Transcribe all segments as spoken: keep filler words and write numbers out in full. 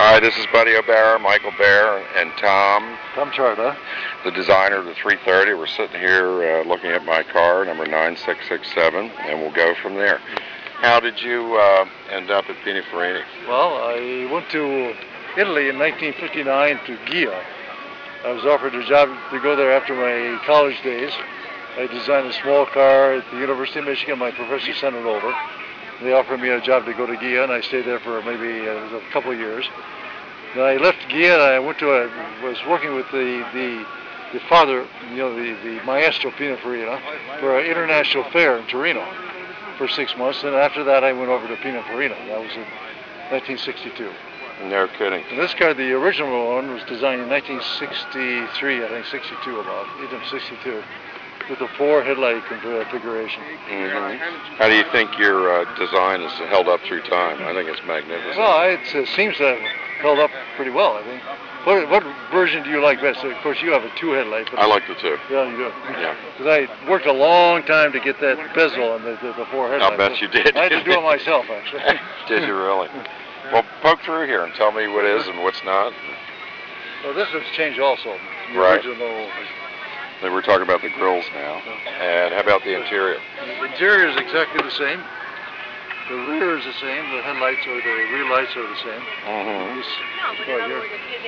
Hi, this is Buddy O'Barra, Michael Bear, and Tom. Tom Charda, the designer of the three thirty. We're sitting here uh, looking at my car, number nine six six seven, and we'll go from there. How did you uh, end up at Pininfarina? Well, I went to Italy in nineteen fifty-nine to Ghia. I was offered a job to go there after my college days. I designed a small car at the University of Michigan. My professor sent it over. They offered me a job to go to Ghia, and I stayed there for maybe uh, a couple of years. Then I left Ghia, and I went to a, was working with the, the, the father, you know, the, the maestro Pininfarina, for an international fair in Torino for six months. And after that, I went over to Pininfarina. That was in nineteen sixty-two. No kidding. And this car, the original one, was designed in nineteen sixty-three, I think sixty-two about, eighteen sixty-two. With a four headlight configuration. Mm-hmm. How do you think your uh, design has held up through time? I think it's magnificent. Well, it uh, seems to have held up pretty well, I think. What, what version do you like best? Of course, you have a two headlight. But I like the two. Yeah, you do. Yeah. Because I worked a long time to get that bezel on the, the, the four headlights. I'll bet you did. I had to do it myself, actually. Did you really? Well, poke through here and tell me what is and what's not. Well, this one's changed also. The right. original. They were talking about the grills now. And how about the interior? The interior is exactly the same. The rear is the same. The headlights or the rear lights are the same. Mm-hmm. This, right here.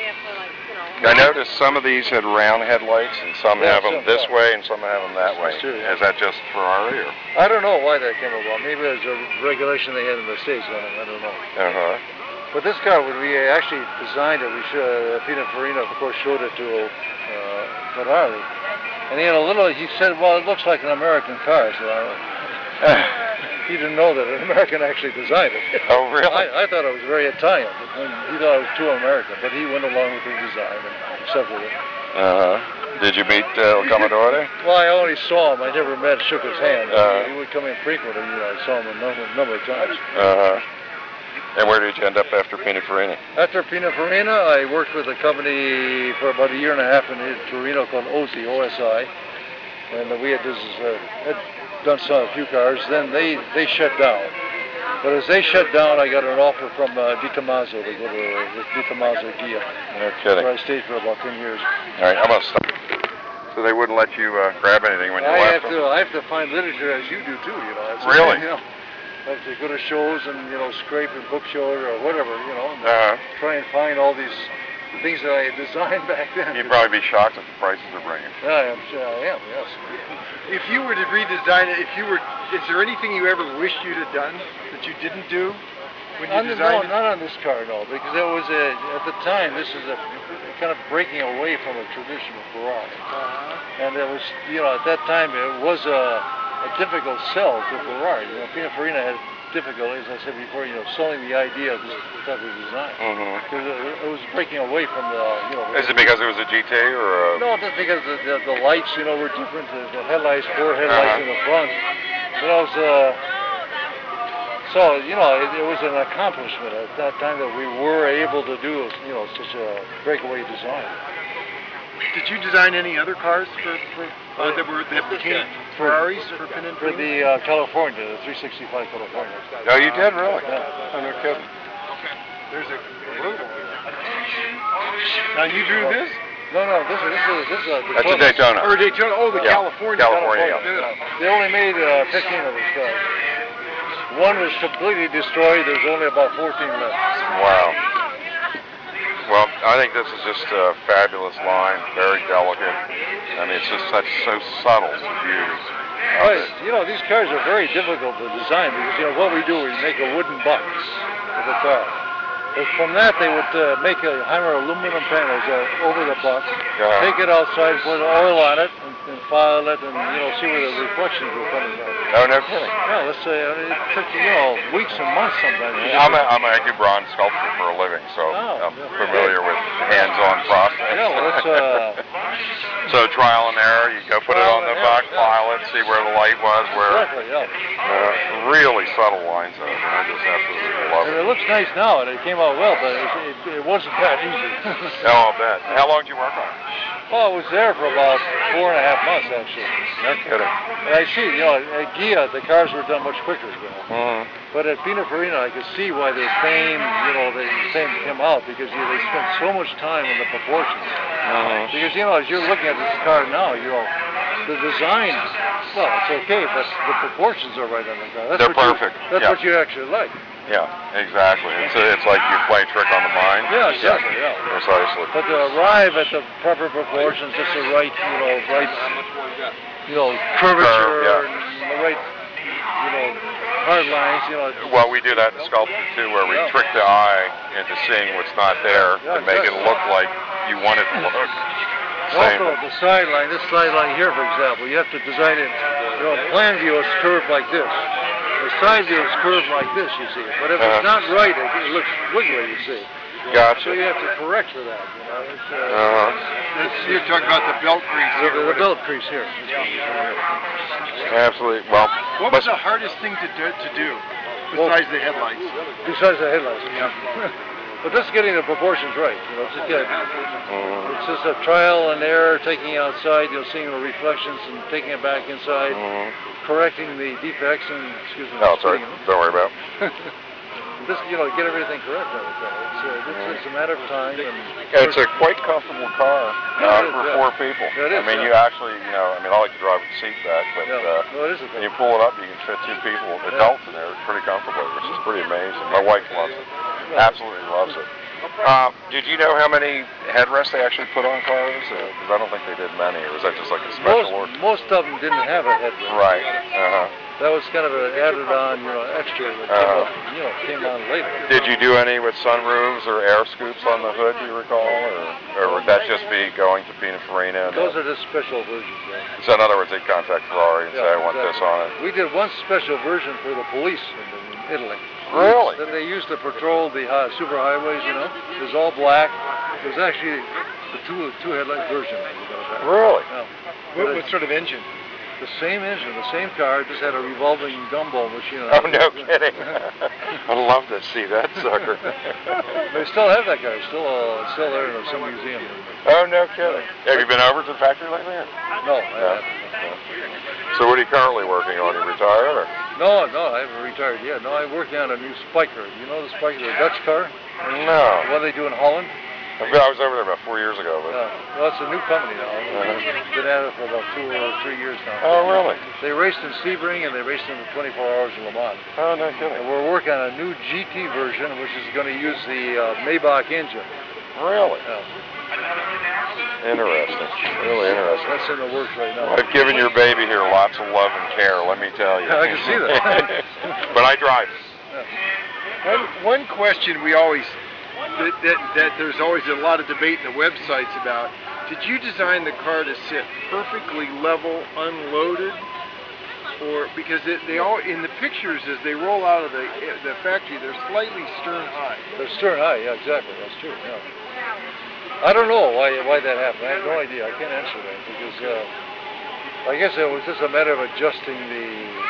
I noticed some of these had round headlights and some yeah, have them some, this yeah. way and some have them that way. True, yeah. Is that just Ferrari? Or? I don't know why that came about. Maybe it was a regulation they had in the States on it. I don't know. Uh-huh. But this car, when we actually designed it, we showed, uh, Pininfarina, of course, showed it to uh, Ferrari. And he had a little, he said, well, it looks like an American car. So I, he didn't know that an American actually designed it. Oh, really? I, I thought it was very Italian, but he thought it was too American. But he went along with the design and accepted it. Uh-huh. Did you meet uh, El Commodore? Well, I only saw him. I never met, shook his hand. Uh-huh. He would come in frequently. You know, I saw him a number, number of times. Uh-huh. And where did you end up after Pininfarina? After Pininfarina, I worked with a company for about a year and a half in Torino called O S I, O S I, and we had, this, uh, had done some, a few cars. Then they, they shut down. But as they shut down, I got an offer from uh, Di Tommaso to go to Di Tommaso Ghia. No kidding. Where I stayed for about ten years. All right, I'm going to stop. So they wouldn't let you uh, grab anything when you I left have them? to, I have to find literature as you do too, you know. It's really? Like, you know, I have to go to shows and, you know, scrape and book shows or whatever, you know, and uh-huh. try and find all these things that I had designed back then. You'd probably be shocked at the prices they're bringing. Yeah, I am, I am, yes. If you were to redesign it, if you were, is there anything you ever wished you'd have done that you didn't do when you on designed the, it? no, not on this car, no, because it was a, at the time, this is a kind of breaking away from a traditional Ferrari. Uh-huh. And it was, you know, at that time, it was a, a difficult sell to Ferrari. You know, Pininfarina had difficulty, as I said before, you know, selling the idea of this type of design. Mm-hmm. Because it, it was breaking away from the, you know. Is it because it was a G T or a... No, just because the, the, the lights, you know, were different. The, the headlights, four headlights uh-huh. in the front. But I was, uh, so, you know, it, it was an accomplishment at that time that we were able to do, you know, such a breakaway design. Did you design any other cars for, for uh, that were that became Ferraris for Pininfarina? For the uh, California, the three sixty-five California. Oh, you did, really? Yeah. Oh, no kidding. There's a logo. Now you drew this? No, no, this is this is this is a That's a Daytona. Or Daytona? Oh, the yeah. California. California. California. Yeah. They only made uh, fifteen of these cars. One was completely destroyed. There's only about fourteen left. Wow. Well, I think this is just a fabulous line, very delicate. I mean, it's just such so subtle to use. Right. You know, these cars are very difficult to design because, you know, what we do is make a wooden box for the car. But from that, they would uh, make a hammer aluminum panels uh, over the box, uh-huh. take it outside, put oil on it, and, and file it, and, you know, see where the reflections were coming from. Oh, no kidding. Yeah, let's say, I mean, it took, you know, weeks and months sometimes. I'm a, I'm a, I do bronze sculpture for a living, so oh, I'm yeah. familiar with hands-on process. Yeah, well, let's, uh... So trial and error, you go put it on the box, yeah. file it, see where the light was, where... Exactly, yeah. Uh, really subtle lines of it, and I just absolutely love And it. it looks nice now, and it came out well, but it, it, it wasn't that easy. Oh, I'll bet. How long did you work on it? Well, I was there for about four and a half months, actually. No kidding. And I see, you know, at Ghia, the cars were done much quicker, you know. Mm-hmm. But at Pininfarina, I could see why their fame, you know, the fame came out, because you know, they spent so much time on the proportions. Mm-hmm. Because, you know, as you're looking at this car now, you know, the design, well, it's okay, but the proportions are right on the car. That's They're what perfect. You, that's Yeah. what you actually like. Yeah, exactly. It's, it's like you play trick on the mind. Yeah, exactly, yeah. Precisely. But to arrive at the proper proportions, just the right, you know, right, you know, curvature, Curve, yeah. and the right, you know, hard lines, you know. Well, we do that in sculpture too, where we Yeah. trick the eye into seeing what's not there Yeah, to make it exactly. look like you want it to look. Same. Also, the sideline, this sideline here, for example, you have to design it, you know, plan view is curved like this. The side view is curved like this, you see. But if Uh-huh. it's not right, it, it looks wiggly, you see. Gotcha. So you have to correct for that, you know. It's, uh, Uh-huh. That's, you're talking about the belt crease the, here. the belt crease here. Absolutely. Well, What but- was the hardest thing to do, to do besides the headlights? Besides the headlights. But just getting the proportions right, you know, just get, Mhm. it's just a trial and error, taking outside, you know, seeing the reflections and taking it back inside, Mhm. correcting the defects and, excuse me. No, it's all right. speaking. Don't worry about it. Just, you know, get everything correct on the car. It's, uh, it's, it's a matter of time. And It's a quite comfortable car Yeah, uh, it is, for yeah. four people. Yeah, it is, I mean, yeah. you actually, you know, I mean, I like to drive with the seat back, but Yeah. uh, No, it is a when thing. you pull it up, you can fit two people, adults in there, pretty comfortably, which is pretty amazing. My wife loves it. Absolutely loves it. Uh, did you know how many headrests they actually put on cars? Because I don't think they did many. Or was that just like a special order? Most, most of them didn't have a headrest. Right. Uh-huh. That was kind of an added on, you know, extra that came, Uh, up, you know, came on later. Did you do any with sunroofs or air scoops on the hood, do you recall? Or, or would that just be going to Pininfarina? And Those uh, are just special versions, yeah. so in other words, they contact Ferrari and say, I want this exactly. on it. We did one special version for the police in, in Italy. Really? That they used to patrol the uh, super highways, you know. It was all black. It was actually the two two headlight version. Really? Yeah. What, what sort of engine? The same engine, the same car, just had a revolving gumball machine. on Oh, it. no kidding. I'd love to see that sucker. They still have that car. It's still, uh, it's still there in some museum. Oh, no kidding. Have you been over to the factory lately? Or? No, I No. haven't. So what are you currently working on? You retired? Or? No, no, I haven't retired yet. No, I'm working on a new Spiker. You know the Spiker, the Dutch car? The No. one they do in Holland? I've been- I was over there about four years ago. But... Yeah. Well, it's a new company now. Uh-huh. Been at it for about two or three years now. Oh, really? They raced in Sebring and they raced in the twenty-four hours in Le Mans. Oh, no kidding. And we're working on a new G T version, which is going to use the uh, Maybach engine. Really? Yeah. Interesting. Really interesting. That's in the works right now. I've given your baby here lots of love and care, let me tell you. I can see that. But I drive. One, one question we always, that, that, that there's always a lot of debate in the websites about, did you design the car to sit perfectly level, unloaded? Or, because it, they all, in the pictures as they roll out of the, the factory, they're slightly stern high. They're stern high, yeah, exactly. That's true. Yeah. I don't know why why that happened. I have no idea. I can't answer that because uh, I guess it was just a matter of adjusting the.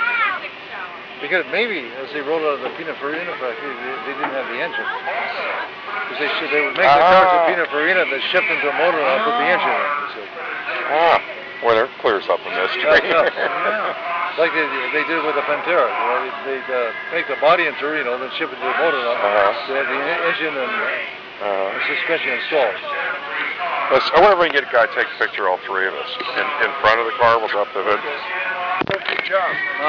Because maybe as they rolled out of the Pininfarina factory, they, they didn't have the engine. Because they should, they would make the cars at Pininfarina that shipped into a motor and put the engine in. You see. Ah, well, that clears up the mystery. Yeah, yeah. Like they, they did with the Pantera. You know, they would uh, make the body in Torino, then ship it to the motor. Uh-huh. They had the engine and Uh, the suspension installed. let's, I wonder if we can get a guy to take a picture of all three of us. In, in front of the car, we'll drop the hood. Good job.